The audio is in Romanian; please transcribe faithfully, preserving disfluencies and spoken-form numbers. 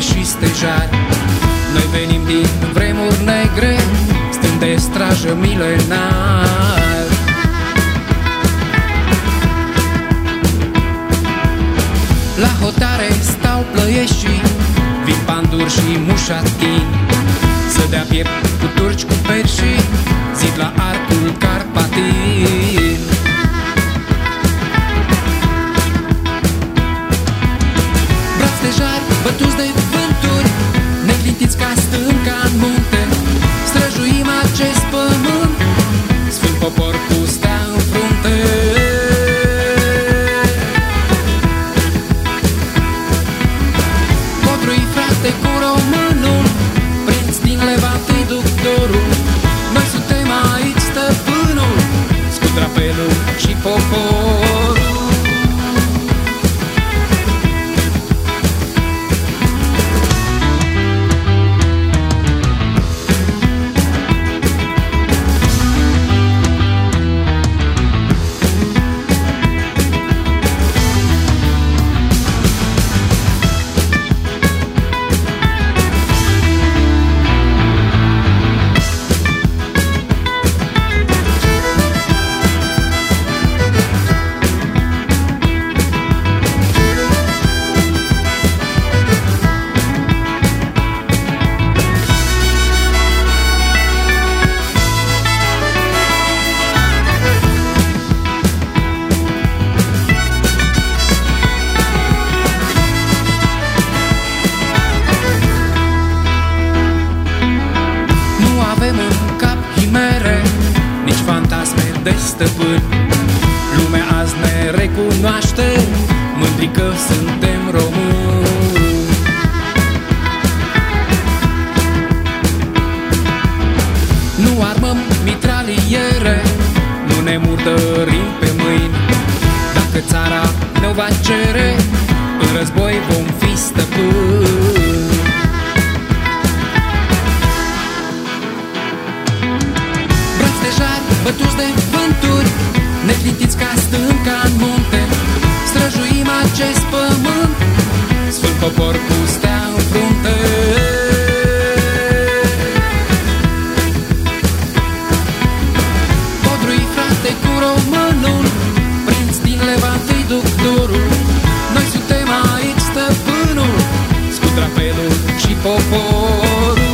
și stejari. Noi venim din vremuri negre, stând de strajă milenar. La hotare stau plăieșii, vin panduri și mușatini, să dea piept cu turci, cu perși, zid la arcul carpatin. Brați stejari bătuți de vânturi, neclintiți ca stânca în munte, străjuim acest pământ, sfânt popor cu stea în frunte. Codrui frate cu românul, prinț din Levant îi duc dorul. Noi suntem aici stăpânul, cu drapelul și poporul. Nici fantasme de stăpâni, lumea azi ne recunoaște, mândri că suntem români. Nu armăm mitraliere, nu ne murdărim pe mâini. Dacă țara ne va cere, în război vom fi stăpâni. Bătuți de vânturi, neclintiți ca stânca în munte, străjuim acest pământ, sfânt popor cu stea în frunte. Codrui frate cu românul, prinț din Levant îi duc dorul. Noi suntem aici stăpânul, cu drapelul și poporul.